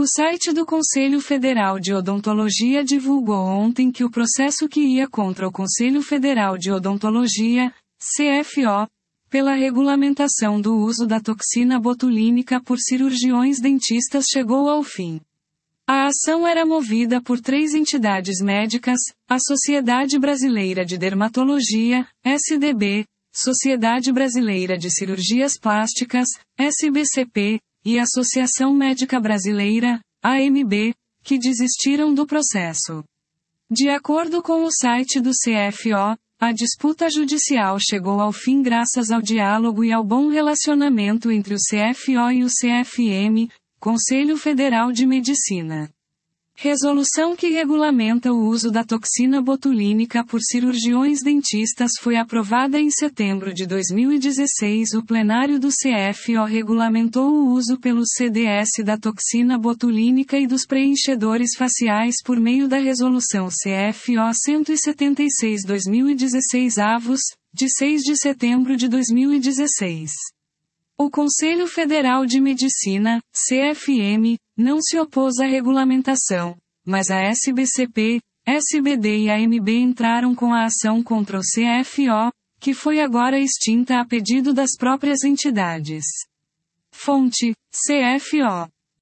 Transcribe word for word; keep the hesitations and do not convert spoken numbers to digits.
O site do Conselho Federal de Odontologia divulgou ontem que o processo que ia contra o Conselho Federal de Odontologia, C F O, pela regulamentação do uso da toxina botulínica por cirurgiões dentistas chegou ao fim. A ação era movida por três entidades médicas: a Sociedade Brasileira de Dermatologia, S D B, Sociedade Brasileira de Cirurgias Plásticas, S B C P, e Associação Médica Brasileira, A M B, que desistiram do processo. De acordo com o site do C F O, a disputa judicial chegou ao fim graças ao diálogo e ao bom relacionamento entre o C F O e o C F M, Conselho Federal de Medicina. Resolução que regulamenta o uso da toxina botulínica por cirurgiões dentistas foi aprovada em setembro de dois mil e dezesseis. O plenário do C F O regulamentou o uso pelo C D S da toxina botulínica e dos preenchedores faciais por meio da Resolução C F O cento e setenta e seis barra dois mil e dezesseis avos, de seis de setembro de dois mil e dezesseis. O Conselho Federal de Medicina, C F M, não se opôs à regulamentação, mas a S B C P, S B D e a A M B entraram com a ação contra o C F O, que foi agora extinta a pedido das próprias entidades. Fonte: C F O.